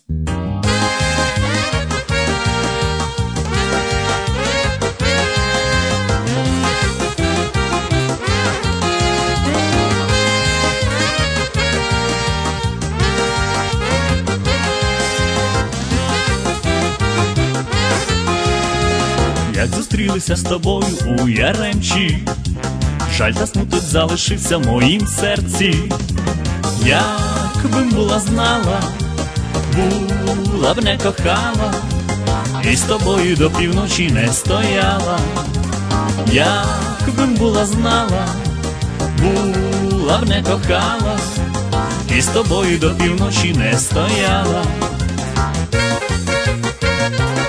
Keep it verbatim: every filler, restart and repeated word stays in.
Як зустрілися з тобою у Яремчі, жаль та смуток залишився в моїм серці. Як би була знала, була б не кохала, і з тобою до півночі не стояла. Як би була знала, була б не кохала, і з тобою до півночі не стояла.